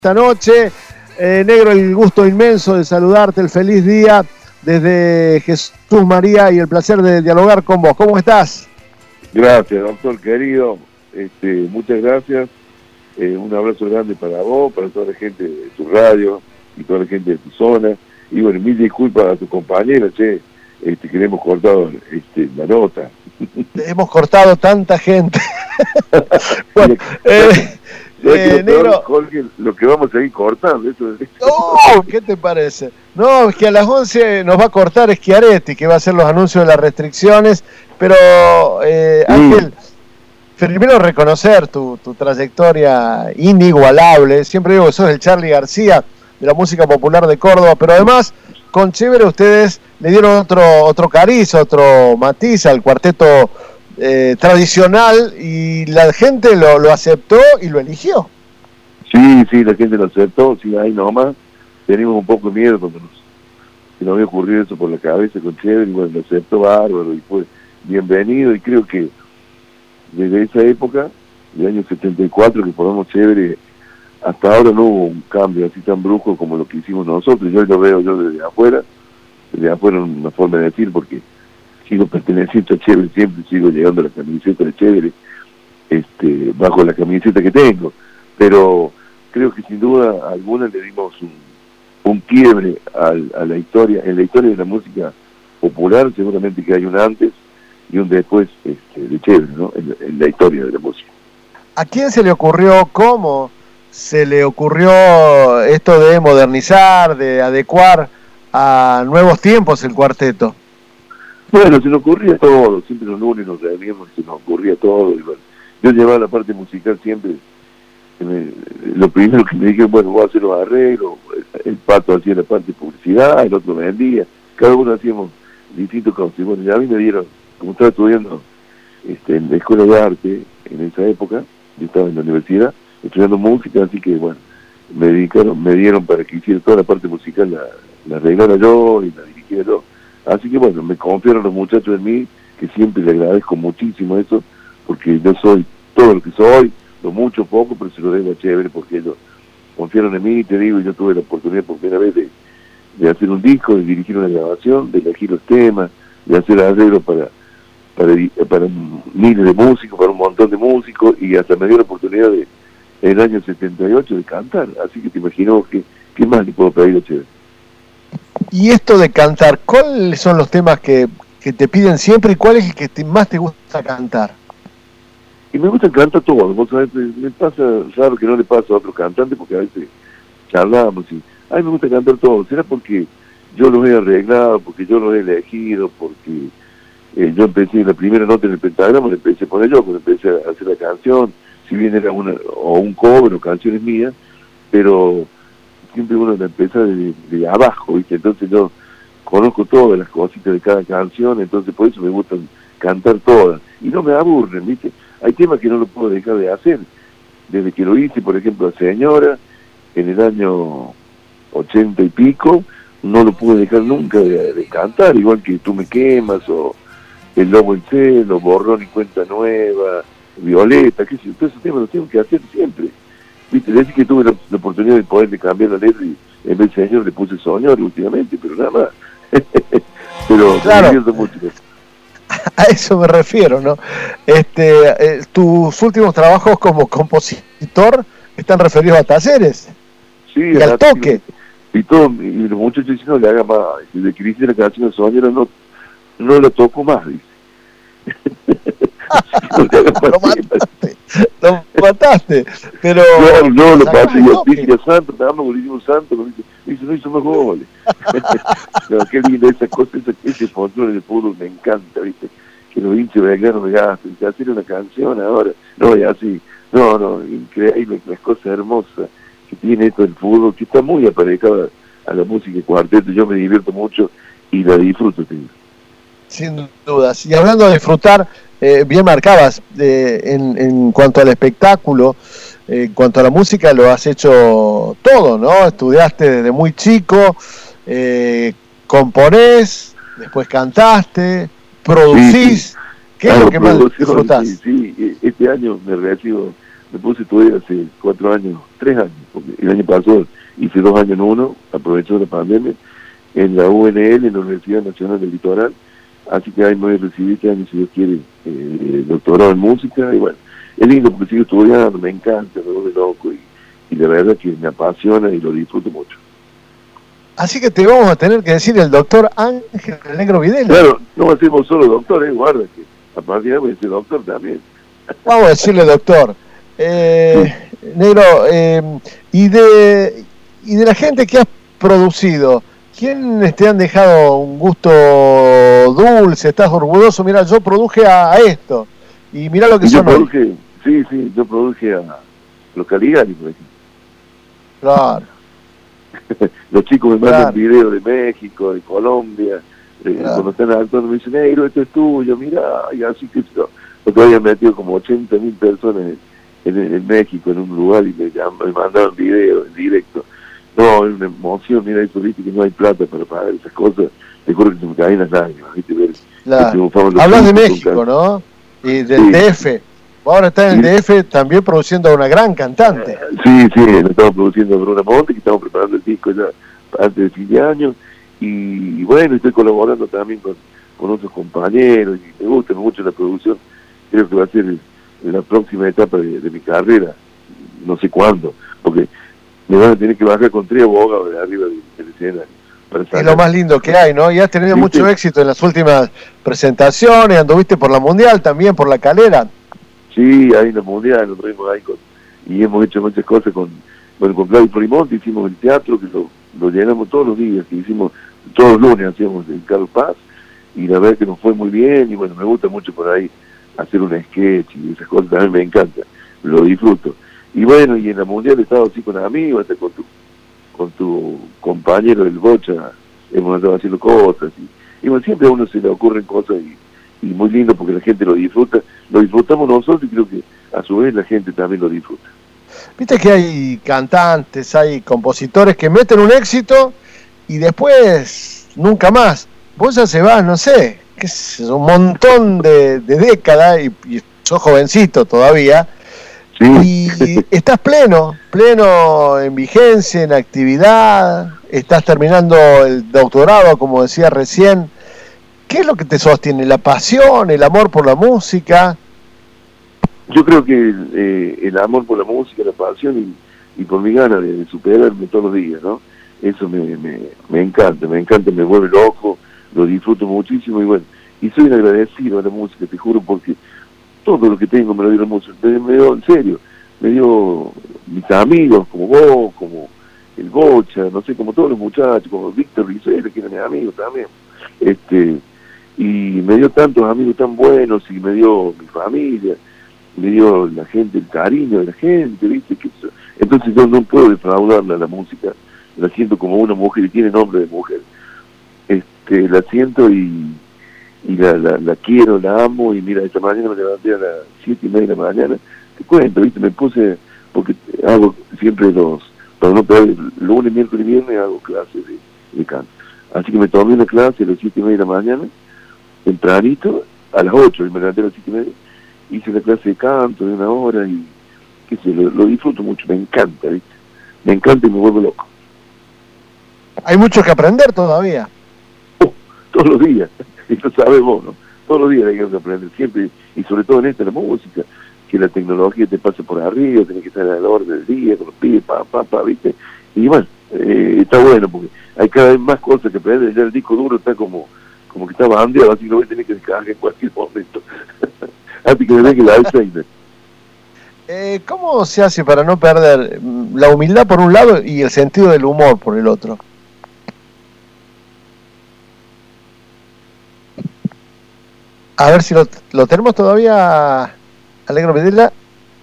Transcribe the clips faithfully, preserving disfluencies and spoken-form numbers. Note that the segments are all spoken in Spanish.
Esta noche, eh, Negro, el gusto inmenso de saludarte, el feliz día desde Jesús María y el placer de dialogar con vos. ¿Cómo estás? Gracias, doctor querido, este, muchas gracias, eh, un abrazo grande para vos, para toda la gente de tu radio y toda la gente de tu zona, y bueno, mil disculpas a tu compañera, che, este, que le hemos cortado este, la nota. Hemos cortado tanta gente. Bueno, eh... Eh, lo, negro, Jorge, lo que vamos a ir cortando, eso es... ¡Oh! ¿Qué te parece? No, es que a las once nos va a cortar Schiaretti, que va a hacer los anuncios de las restricciones, pero eh, sí. Ángel, primero reconocer tu, tu trayectoria inigualable. Siempre digo que sos el Charly García de la música popular de Córdoba, pero además con Chévere ustedes le dieron otro, otro cariz, otro matiz al cuarteto Eh, tradicional, y la gente lo, lo aceptó y lo eligió. Sí, sí, la gente lo aceptó, sí, ahí nomás teníamos un poco de miedo cuando nos, se nos había ocurrido eso por la cabeza con Chévere, y bueno, lo aceptó bárbaro y fue bienvenido, y creo que desde esa época, del año setenta y cuatro que formamos Chévere, hasta ahora no hubo un cambio así tan brusco como lo que hicimos nosotros. Yo lo veo yo desde afuera, desde afuera una forma de decir, porque sigo perteneciendo a Chévere, siempre sigo llegando a la camiseta de Chévere, este, bajo la camiseta que tengo, pero creo que sin duda alguna le dimos un, un quiebre al, a la historia, en la historia de la música popular. Seguramente que hay un antes y un después este, de Chévere, ¿no? En, en la historia de la música. ¿A quién se le ocurrió, cómo se le ocurrió esto de modernizar, de adecuar a nuevos tiempos el cuarteto? Bueno, se nos ocurría todo, siempre los lunes nos reuníamos y se nos ocurría todo. Y bueno, yo llevaba la parte musical siempre, me, lo primero que me dijeron, bueno, voy a hacer los arreglos, el Pato hacía la parte de publicidad, el otro vendía, cada uno hacíamos distintos cosas. Y bueno, ya a mí me dieron, como estaba estudiando este, en la escuela de arte en esa época, yo estaba en la universidad estudiando música, así que bueno, me dedicaron, me dieron para que hiciera toda la parte musical, la, la arreglara yo y la dirigiera yo. Así que bueno, me confiaron los muchachos en mí, que siempre le agradezco muchísimo eso, porque yo soy todo lo que soy, lo mucho, poco, pero se lo debo a Chévere, porque ellos confiaron en mí, te digo, y yo tuve la oportunidad por primera vez de, de hacer un disco, de dirigir una grabación, de elegir los temas, de hacer arreglos para, para, para miles de músicos, para un montón de músicos, y hasta me dio la oportunidad de, en el año setenta y ocho de cantar, así que te imagino que qué más le puedo pedir a Chévere. Y esto de cantar, ¿cuáles son los temas que, que te piden siempre y cuál es el que te, más te gusta cantar? Y me gusta cantar todo, vos sabés, me pasa, raro que no le pasa a otros cantantes, porque a veces charlamos y, ay, me gusta cantar todo. ¿Será porque yo los he arreglado, porque yo los he elegido, porque eh, yo empecé la primera nota en el pentagrama, la empecé a poner yo, cuando empecé a hacer la canción, si bien era una o un cover o canciones mías, pero siempre uno la empieza de, de abajo, ¿viste? Entonces yo conozco todas las cositas de cada canción, entonces por eso me gusta cantar todas, y no me aburren, ¿viste? Hay temas que no lo puedo dejar de hacer, desde que lo hice, por ejemplo, a Señora, en el año ochenta y pico, no lo pude dejar nunca de, de cantar, igual que Tú me quemas, o El lobo en celo, Borrón y cuenta nueva, Violeta, qué sé yo, todos esos temas los tengo que hacer siempre. Viste, decir que tuve la, la oportunidad de poder de cambiar la letra y en vez de Señor le puse Soñor últimamente, pero nada más. Pero claro, me divierto mucho. A eso me refiero, ¿no? Este, eh, tus últimos trabajos como compositor están referidos a talleres. Sí, y al toque. Y, todo, y los muchachos dicen, no le haga más. Desde que hice la canción de Soñor no, no la toco más, dice. No lo mataste, lo mataste, pero... No, no, lo pasé, y al Pío Santo, te amo, Bolívar Santo, me dice, dice, no hizo más goles. No, qué linda esa cosa, esa, ese folclore del fútbol me encanta, viste, que los hinchas belganos me gasten, que hacer una canción ahora, no, y así, no, no, increíble, las cosas hermosas que tiene esto del fútbol, que está muy aparejada a la música de cuarteto, yo me divierto mucho y la disfruto, tío. Sin dudas, y hablando de disfrutar, Eh, bien marcabas, eh, en, en cuanto al espectáculo, eh, en cuanto a la música, lo has hecho todo, ¿no? Estudiaste desde muy chico, eh, componés, después cantaste, producís. Sí, sí. ¿Qué es ah, lo que más disfrutás? Sí, sí, este año me recibo me puse a estudiar hace cuatro años, tres años, porque el año pasado hice dos años en uno, aprovechando la pandemia, en la U N L, en la Universidad Nacional del Litoral, así que ahí me voy a recibir este año, si Dios quiere, eh, doctorado en música, y bueno, es lindo porque sigo estudiando, me encanta, me vuelve loco, y, y la verdad que me apasiona y lo disfruto mucho. Así que te vamos a tener que decir el doctor Ángel Negro Videla. Claro, no hacemos solo doctor, eh, guarda, que a partir de ahí voy a ser doctor también. Vamos a decirle doctor. Eh, sí. Negro, eh, y de y de la gente que has producido, ¿quiénes te han dejado un gusto dulce? ¿Estás orgulloso? Mira, yo produje a, a esto, y mira lo que yo son produje, hoy. Sí, sí, yo produje a los Caligari, por ejemplo. Claro. Los chicos me mandan Claro. videos de México, de Colombia, eh, Claro. cuando están actuando me dicen, negro, esto es tuyo, mira, y así que yo, porque habían metido como ochenta mil personas en, en, en México, en un lugar, y me, llaman, me mandaban videos en directo. No, es una emoción, mira, eso, viste que no hay plata para pagar esas cosas, te juro que se me caen las lágrimas, viste, ver. Claro. Hablas de México, ¿no? Y del sí. D F. Ahora está en el D F también produciendo a una gran cantante. Sí, sí, lo estamos produciendo con Bruna Monte, que estamos preparando el disco ya antes de fin de año, y, y bueno, estoy colaborando también con, con otros compañeros, y me gusta mucho la producción, creo que va a ser el, la próxima etapa de, de mi carrera, no sé cuándo, porque me van a tener que bajar con tres abogados de arriba del, del escenario. Es lo más lindo que hay, ¿no? Y has tenido ¿viste? mucho éxito en las últimas presentaciones, anduviste por la Mundial, también por la Calera. Sí, ahí en la Mundial, nos tuvimos ahí con, y hemos hecho muchas cosas con, bueno, con Claudio Primonte, hicimos el teatro, que lo, lo llenamos todos los días, que hicimos todos los lunes, hacíamos en Carlos Paz, y la verdad que nos fue muy bien, y bueno, me gusta mucho por ahí hacer un sketch, y esas cosas también me encantan, lo disfruto. Y bueno, y en la Mundial he estado así con amigos, hasta con tu, con tu compañero del Bocha, hemos estado haciendo cosas, y, y bueno, siempre a uno se le ocurren cosas, y y muy lindo porque la gente lo disfruta, lo disfrutamos nosotros y creo que a su vez la gente también lo disfruta. Viste que hay cantantes, hay compositores que meten un éxito y después nunca más. Vos ya se vas, no sé, qué es un montón de, de décadas y, y sos jovencito todavía. Sí. Y estás pleno, pleno en vigencia, en actividad, estás terminando el doctorado, como decía recién. ¿Qué es lo que te sostiene? ¿La pasión, el amor por la música? Yo creo que eh, el amor por la música, la pasión y, y por mi gana de, de superarme todos los días, ¿no? Eso me, me, me encanta, me encanta, me vuelve loco, lo disfruto muchísimo y bueno, y soy un agradecido a la música, te juro, porque todo lo que tengo me lo dio la música, me, me dio, en serio, me dio mis amigos, como vos, como el Bocha, no sé, como todos los muchachos, como Víctor Rizzuela, que era mi amigo también, este... y me dio tantos amigos tan buenos, y me dio mi familia, me dio la gente, el cariño de la gente, ¿viste? Que eso, entonces yo no puedo defraudarla a la música, la siento como una mujer, y tiene nombre de mujer, este, la siento y, y la, la, la quiero, la amo, y mira, esta mañana me levanté a las siete y media de la mañana, te cuento, ¿viste? Me puse, porque hago siempre los, para no perder, lunes, miércoles y viernes hago clases de, de canto, así que me tomé una clase a las siete y media de la mañana, tempranito, a las ocho, y me levanté a las siete y media, hice una clase de canto de una hora y qué sé, lo, lo disfruto mucho, me encanta, ¿viste? Me encanta y me vuelvo loco. Hay mucho que aprender todavía. Oh, todos los días, y lo sabes vos, ¿no? Todos los días hay que aprender, siempre, y sobre todo en esta, la música, que la tecnología te pase por arriba, tenés que estar a la orden del día, con los pibes, pa, pa, pa, ¿viste? Y bueno, eh, está bueno, porque hay cada vez más cosas que aprender, ya el disco duro está como como que está bandeado, así que lo voy a tener que descargar en cualquier momento. Así que me deje la Alzheimer. Eh, ¿Cómo se hace para no perder la humildad por un lado y el sentido del humor por el otro? A ver si lo, lo tenemos todavía, Alegro Videla.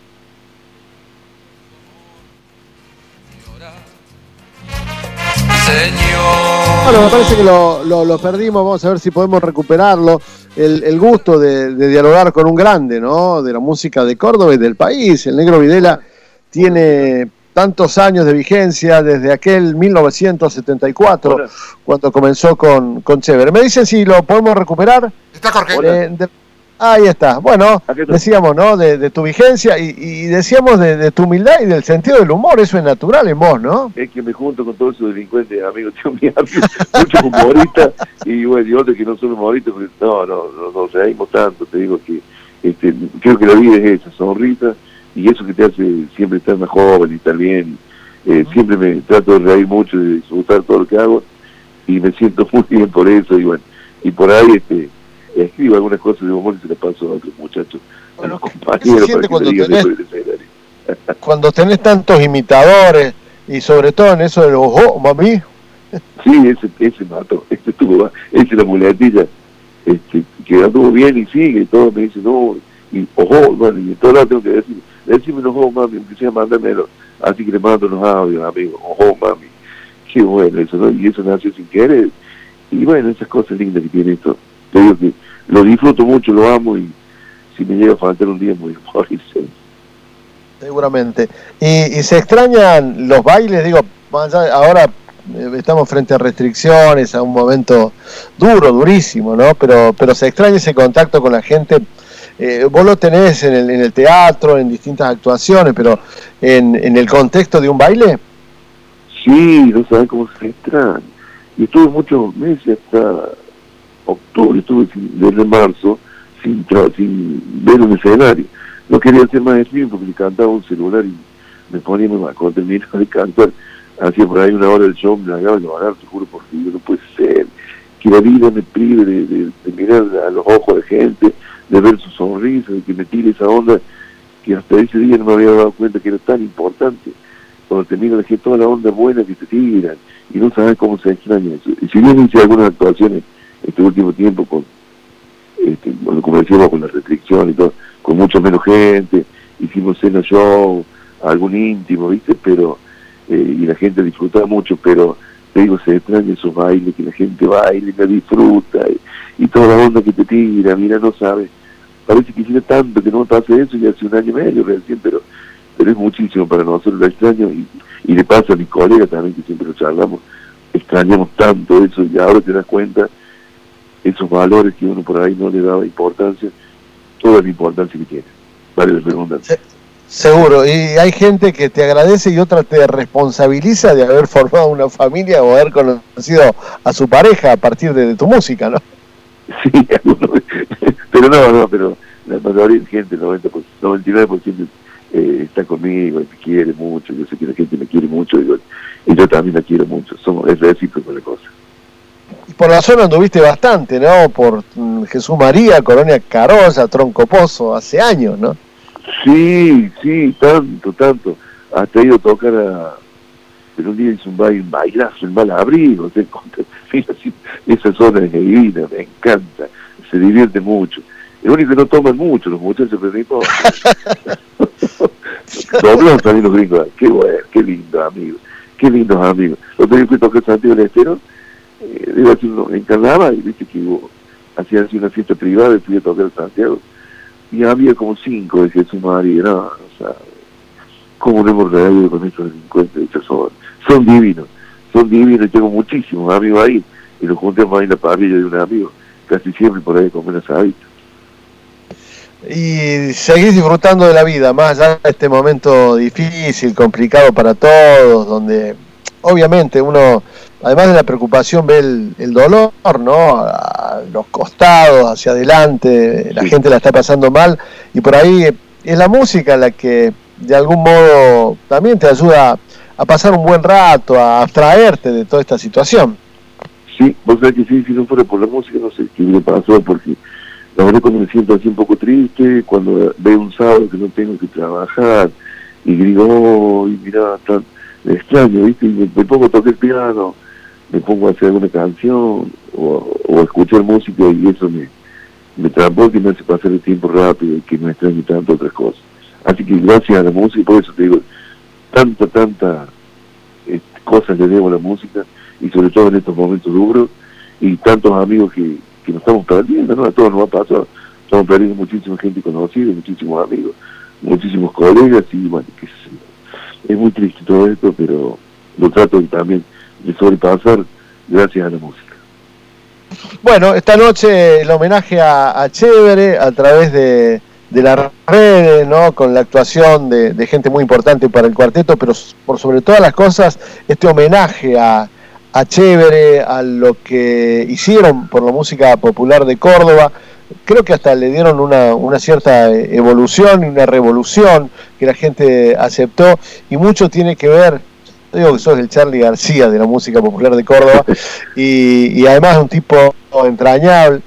Bueno, me parece que lo, lo, lo perdimos, vamos a ver si podemos recuperarlo. El, el gusto de, de dialogar con un grande, ¿no? De la música de Córdoba y del país. El Negro Videla tiene tantos años de vigencia, desde aquel mil novecientos setenta y cuatro, Hola. Cuando comenzó con, con Chévere. Me dicen si lo podemos recuperar. Está Jorge. Eh, de, Ahí está. Bueno, decíamos, ¿no? De, de tu vigencia y, y decíamos de, de tu humildad y del sentido del humor. Eso es natural en vos, ¿no? Es que me junto con todos esos delincuentes, amigos, tengo mis amigos, muchos humoristas y bueno, y otros que no son humoristas, porque no, no, no nos reímos tanto, te digo que este, creo que la vida es esa, sonrisa y eso que te hace siempre estar más joven y estar bien. Eh, uh-huh. Siempre me trato de reír mucho, de disfrutar todo lo que hago y me siento muy bien por eso y bueno, y por ahí este escribo algunas cosas de humor y se las paso a otros muchachos, bueno, a los compañeros para que cuando me digan tenés, después del escenario. Cuando tenés tantos imitadores y sobre todo en eso de los ojo, mami. Sí, ese, ese mató, ese estuvo, ese la muletilla, este, que anduvo bien y sigue, y todos me dicen, no, y ojo, bueno, y en todo lado tengo que decir, decime los ojo, mami, aunque sea mándamelo, así que le mando unos audios, amigos, ojo, mami, qué bueno eso, ¿no? Y eso nació sin querer, y bueno, esas cosas lindas que tiene esto, te digo que lo disfruto mucho, lo amo, y si me llega a faltar un día, me voy a morirse. Seguramente. Y, y se extrañan los bailes, digo, ahora estamos frente a restricciones, a un momento duro, durísimo, ¿no? Pero, pero se extraña ese contacto con la gente. Eh, vos lo tenés en el, en el teatro, en distintas actuaciones, pero en, en el contexto de un baile. Sí, no sabes cómo se extraña. Y estuve muchos meses, hasta octubre, estuve sin, desde marzo, sin, sin ver un escenario. No quería hacer más streaming porque le cantaba un celular y me ponía muy mal. Cuando terminaba de cantar, hacía por ahí una hora del show, me agarraba y lo agarraba, te juro por Dios, no puede ser. Que la vida me prive de, de, de mirar a los ojos de gente, de ver su sonrisa, de que me tire esa onda, que hasta ese día no me había dado cuenta que era tan importante. Cuando te mira la gente, toda la onda buena que te tiran, y no sabes cómo se extraña eso. Y si bien hice algunas actuaciones este último tiempo, con, este, bueno, como decíamos, con la restricción y todo, con mucha menos gente, hicimos cena show, algún íntimo, ¿viste? Pero, eh, y la gente disfrutaba mucho, pero te digo, se extraña esos bailes, que la gente baile, la disfruta, y, y toda la onda que te tira, mira, no sabes, parece que hiciera tanto que no pase eso, ya hace un año y medio recién, pero, pero es muchísimo para nosotros, lo extraño, y, y le pasa a mis colegas también, que siempre lo charlamos, extrañamos tanto eso, y ahora te das cuenta, esos valores que uno por ahí no le daba importancia, toda la importancia que tiene, vale la redundancia. Seguro, y hay gente que te agradece y otra te responsabiliza de haber formado una familia o haber conocido a su pareja a partir de, de tu música, ¿no? Sí, pero no, no, pero la mayoría de gente, el noventa por ciento, noventa y nueve por ciento eh, está conmigo, me quiere mucho, yo sé que la gente me quiere mucho, y yo, y yo también la quiero mucho, somos, es recíproco la cosa. Y por la zona anduviste bastante, ¿no? Por mm, Jesús María, Colonia Carolla, Tronco Pozo, hace años, ¿no? Sí, sí, tanto, tanto. Hasta he ido a tocar a... Pero un día hice un baile, un bailazo en Malabrigo, ¿te conté? Esa zona es divina, me encanta, se divierte mucho. El único que no toman mucho, los muchachos, pero no importa. Doblan también los gringos, qué bueno, qué lindo, amigos, qué lindos amigos. Los días que fui a tocar Santiago del Estero, eh, iba a hacer uno en Carnaval, y viste que hubo, hacía así una fiesta privada y fui a tocar Santiago. Y había como cinco de Jesús María, no, o sea, cómo no hemos reído con estos delincuentes de esta zona. Son divinos, son divinos, tengo muchísimos amigos ahí, y nos juntamos ahí en la parrilla de un amigo, casi siempre por ahí con menos hábitos. Y seguís disfrutando de la vida, más allá de este momento difícil, complicado para todos, donde obviamente uno, además de la preocupación, ve el, el dolor, ¿no? A los costados, hacia adelante, la sí. gente la está pasando mal, y por ahí es la música la que de algún modo también te ayuda a pasar un buen rato, a abstraerte de toda esta situación. Sí, vos sabés que sí, si no fuera por la música no sé qué me pasó, porque la verdad cuando me siento así un poco triste, cuando veo un sábado que no tengo que trabajar, y digo, oh, mira, tan extraño, ¿viste? Y me, me pongo a tocar el piano, me pongo a hacer alguna canción, o, o a escuchar música, y eso me, me transporta y me hace pasar el tiempo rápido, y que no extrañe tanto otras cosas. Así que gracias a la música, por eso te digo, tanta, tanta eh, cosas le debo a la música, y sobre todo en estos momentos duros, y tantos amigos que, que nos estamos perdiendo, ¿no? A todos nos ha pasado, estamos perdiendo muchísima gente conocida, muchísimos amigos, muchísimos colegas, y bueno, qué sé yo. Es muy triste todo esto, pero lo trato también de sobrepasar gracias a la música. Bueno, esta noche el homenaje a, a Chévere a través de, de las redes, ¿no? Con la actuación de, de gente muy importante para el cuarteto, pero por sobre todas las cosas, este homenaje a, a Chévere, a lo que hicieron por la música popular de Córdoba. Creo que hasta le dieron una, una cierta evolución y una revolución que la gente aceptó, y mucho tiene que ver. Yo digo que sos el Charly García de la música popular de Córdoba, y, y además un tipo entrañable,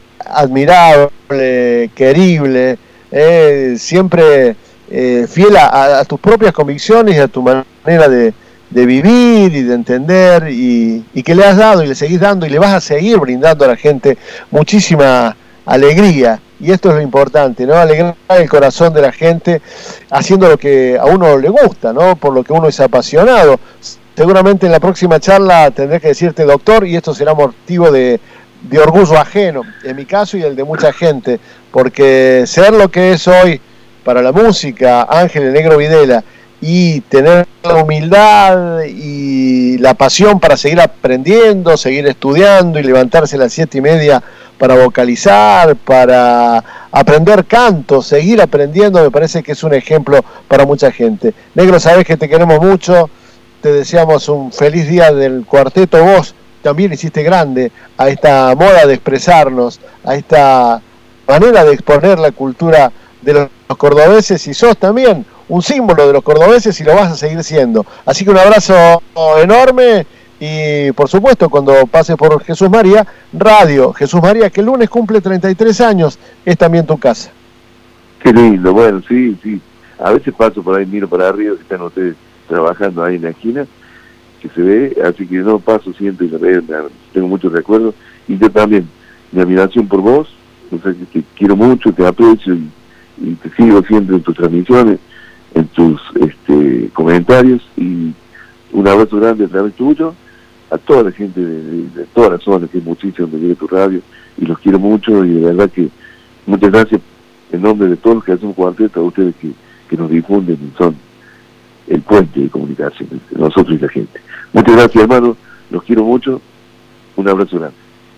admirable, querible, eh, siempre eh, fiel a, a tus propias convicciones y a tu manera de, de vivir y de entender, y, y que le has dado y le seguís dando y le vas a seguir brindando a la gente muchísima alegría. Y esto es lo importante, ¿no? Alegrar el corazón de la gente haciendo lo que a uno le gusta, ¿no? Por lo que uno es apasionado. Seguramente en la próxima charla tendré que decirte doctor, y esto será motivo de, de orgullo ajeno, en mi caso y el de mucha gente, porque ser lo que es hoy para la música, Ángel el Negro Videla, y tener la humildad y la pasión para seguir aprendiendo, seguir estudiando y levantarse a las siete y media para vocalizar, para aprender canto, seguir aprendiendo, me parece que es un ejemplo para mucha gente. Negro, sabes que te queremos mucho, te deseamos un feliz día del cuarteto. Vos también hiciste grande a esta moda de expresarnos, a esta manera de exponer la cultura de los cordobeses, y sos también un símbolo de los cordobeses y lo vas a seguir siendo. Así que un abrazo enorme. Y por supuesto, cuando pases por Jesús María, Radio Jesús María, que el lunes cumple treinta y tres años, es también tu casa. Qué lindo, bueno, sí, sí. A veces paso por ahí, miro para arriba, que están ustedes trabajando ahí en la esquina, que se ve, así que no paso siempre, tengo muchos recuerdos. Y yo también, mi admiración por vos, o sea, que te quiero mucho, te aprecio y, y te sigo siempre en tus transmisiones, en tus este, comentarios, y un abrazo grande a través tuyo a toda la gente de, de, de todas las zonas, que es muchísimo donde llega tu radio, y los quiero mucho, y de verdad que muchas gracias en nombre de todos los que hacen un cuarteto, a ustedes que, que nos difunden y son el puente de comunicación, nosotros y la gente. Muchas gracias, hermano, los quiero mucho, un abrazo grande.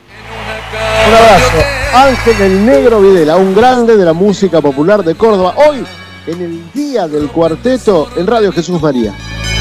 Un abrazo, Ángel el Negro Videla, un grande de la música popular de Córdoba, hoy en el Día del Cuarteto en Radio Jesús María.